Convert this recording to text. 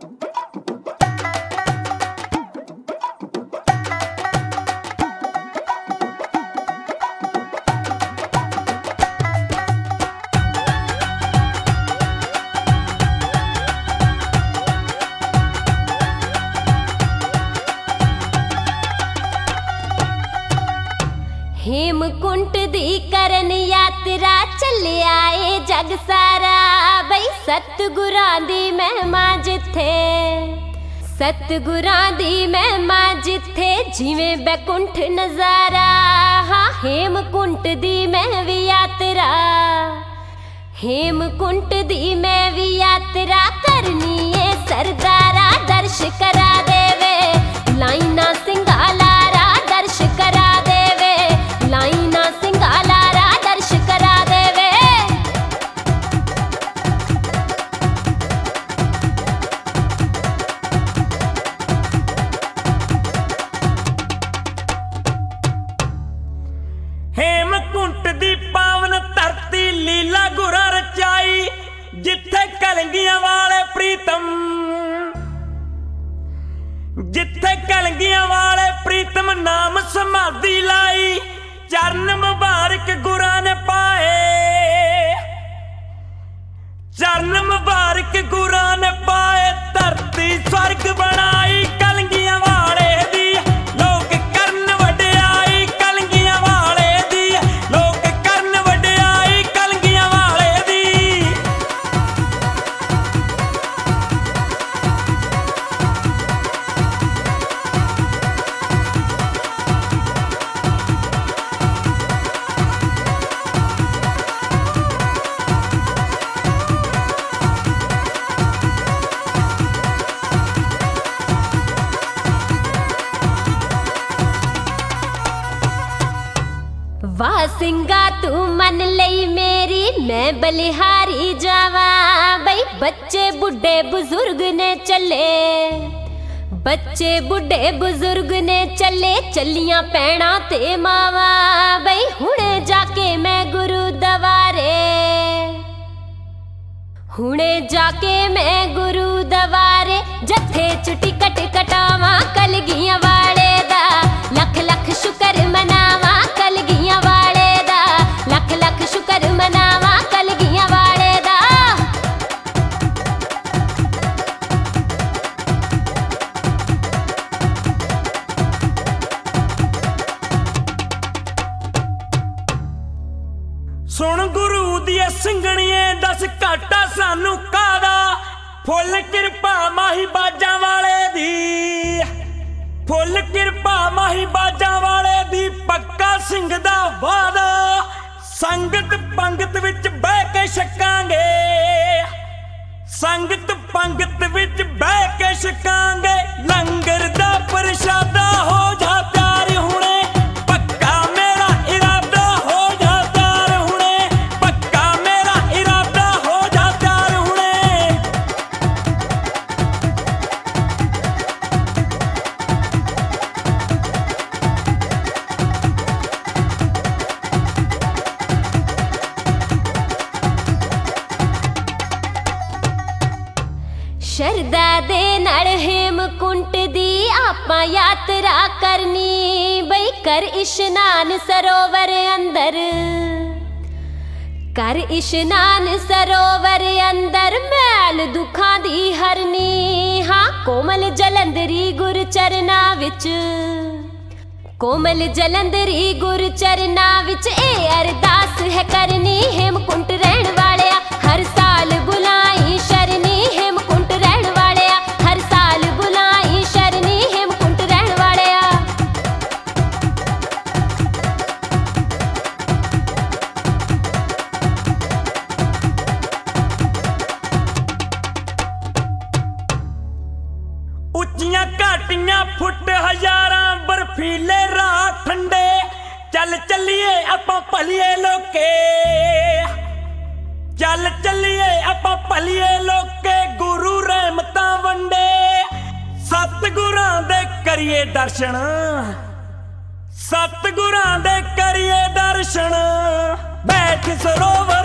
हेमकुंट दी करन यात्रा चलिया ए जग सारा बई सतगुरां दी महिमा जिथे सतगुरां दी महिमा जिथे जिवें बैकुंठ नजारा। हाँ हेमकुंट दी मैं भी यात्रा हेमकुंट दी मैं भी यात्रा करनी है सरदारा दर्श करा देवे लाइना सिंगालारा दर्श करा देवे लाइना सिंगालारा दर्श करा देवे। हेमकुंट दी पावन धरती लीला गुरा रचाई जिथे कलंगियां वाले प्रीतम जिथे कलंगियां वाले प्रीतम नाम समाधि लाई चरण मुबारक गुरा ने पाए चरण मुबारक गुरा ने पाए धरती स्वर्ग बनाई कलंगियां वाले दी लोक करन वड्याई कलंगियां वाले दी लोक करन वड्याई कलंगियां वाले दी। वाह सिंगा तू मन लई मेरी मैं बलिहारी जावा बई बच्चे बुढ़े बुजुर्ग ने चले बच्चे बुढ़े बुजुर्ग ने चले चलियां पैणा ते मावा बई हुणे जाके मैं गुरु दवारे हुणे जाके मैं गुरु दवारे जथे चुटी कट कटावा कलगियां वाले दा लख लख शुकर मनावा कलगियां वाले दा लख लख शुकर मनावा कलगियां वाले दा। सुन गुरु दिया सिंगणिए दस घाटा सानू कादा फुल किरपा माही बाजा वाले दी फुल किरपा माही बाजा वाले दी पक्का सिंह दा वादा संगत पंगत विच बह के छकांगे संगत पंगत विच बह के छकांगे लंगर दा प्रशादा हो जा प्यार हुणे पक्का मेरा इरादा हो जा प्यार हुणे पक्का मेरा इरादा हो जा प्यार हुणे। शरदा दे नाल हेमकुंट दी आपां यात्रा करनी बई कर इशनान सरोवर अंदर कर इशनान सरोवर अंदर मैल दुखां दी हरनी। हाँ कोमल जलंधरी गुर चरना विच कोमल जलंधरी गुर चरना विच ए अरदास है करनी हेमकुंट रहण वालिया हर साल बुलाई शरनी हेमकुंट रहण वालिया हर साल बुलाई शरनी हेमकुंट रहण वालिया। उच्चियां घाटियां फुट हजारां बर्फीले राह ठंडे चल चलिए आपां भलिए लोके चल चलिए आपां भलिए लोके गुरु रहमतां वंडे सतगुरां दे करिए दर्शन सतगुरां दे करिए दर्शन बैठ सरोवर